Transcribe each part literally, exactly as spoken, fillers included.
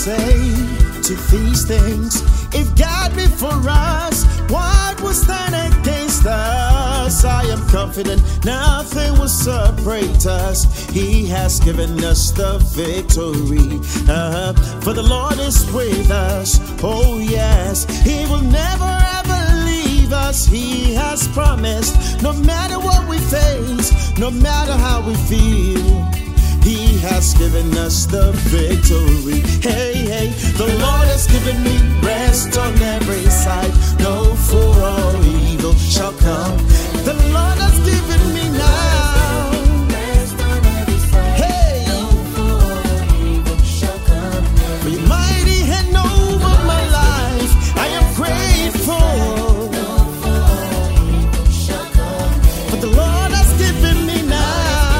say to these things? If God be for us, what will stand against us? I am confident nothing will separate us. He has given us the victory. Uh, for the Lord is with us. Oh yes, He will never ever leave us. He has promised, no matter what we face, no matter how we feel, He has given us the victory. Hey, hey, the Lord has given me rest on every side. No fool or evil shall come. The Lord has given me now rest on every side. Hey, no fool or evil shall come. For your mighty hand over my life, I am grateful. No fool or evil shall come. For the Lord has given me now.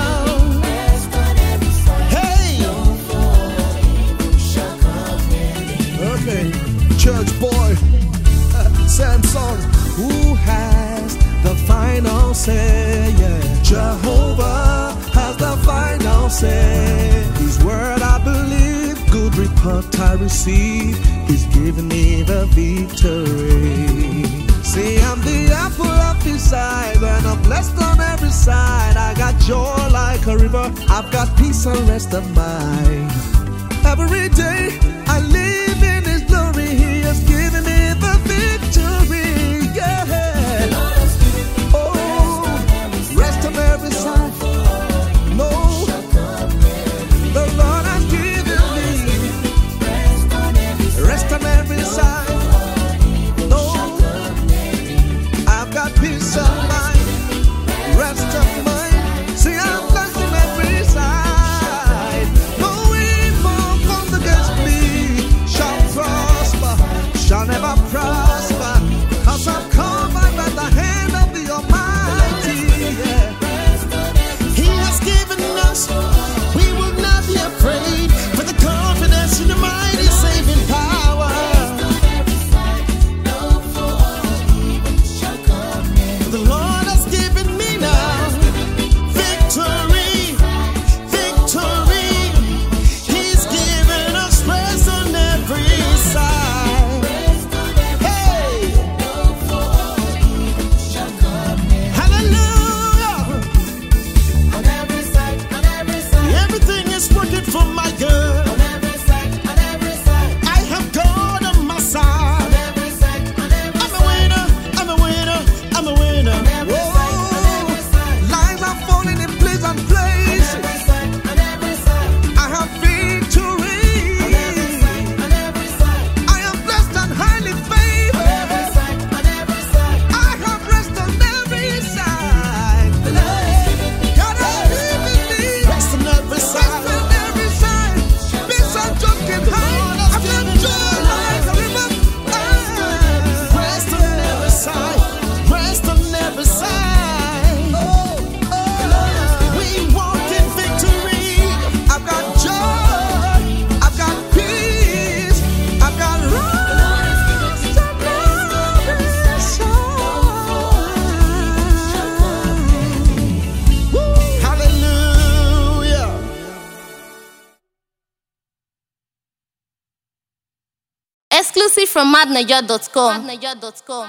Church boy, Samson, who has the final say? Yeah. Jehovah has the final say. His word I believe, good report I receive. He's given me the victory. See, I'm the apple of His eye, and I'm blessed on every side. I got joy like a river, I've got peace and rest of mind. Every day I live in His glory. He has given me the victory. Yeah. Oh, rest on every side. No, the Lord has given me rest on every side. No, I've got peace of mind, rest of mind. See, I'm blessed on every side. Shall never prosper, cause I'm covered by the hand of the Almighty. Yeah. He has given us, we will not be afraid, for the confidence in the mighty saving power. The Lord has given me now victory, victory. He's given us rest on every side. For my girl, on every side, on every side, I have God on my side. On every side, on every I'm a winner, I'm a winner, I'm a winner. On every side, on every side, lines are falling in pleasant places. On every side, on every side, I have victory. On every side, on every side, I am blessed and highly favored. On every side, on every side, I have rest on every side. God has given me rest on every side. Exclusive from madniger dot com.